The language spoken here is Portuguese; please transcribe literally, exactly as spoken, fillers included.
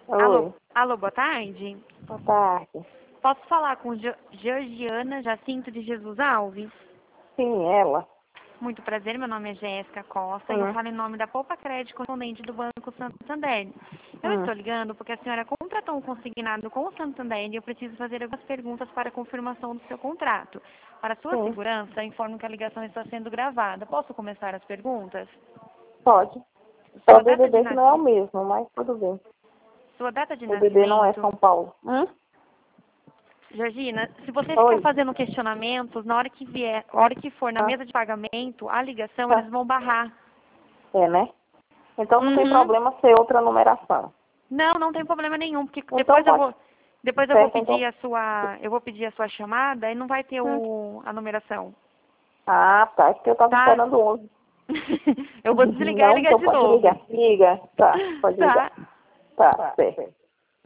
Alô, Oi, alô, boa tarde. boa tarde. Posso falar com Ge- Georgiana Jacinto de Jesus Alves? Sim, ela. Muito prazer, meu nome é Jéssica Costa e eu Hum, falo em nome da Poupa Crédito correspondente do Banco Santander. Eu hum, estou ligando porque a senhora contratou um consignado com o Santander e eu preciso fazer algumas perguntas para confirmação do seu contrato. Para sua sim, segurança, informo que a ligação está sendo gravada. Posso começar as perguntas? pode. Só Sua o data de D D D que não é o nascimento, mesmo, mas tudo bem. sua data de O D D não é nascimento. São Paulo. Hum? Georgina, se você ficar Oi, fazendo questionamentos, na hora que vier, na hora que for na ah, mesa de pagamento, a ligação, tá. eles vão barrar. É, né? Então não tem Uhum. problema ser outra numeração. Não, não tem problema nenhum, porque Então depois eu pode. vou, depois eu vou Certo, pedir então. a sua, eu vou pedir a sua chamada e não vai ter Hum. o, a numeração, Ah, tá. É porque eu tava tá? esperando onze. Eu vou desligar e Não, ligar então de pode novo. ligar. Liga. Tá, pode ligar. Tá? Tá, certo.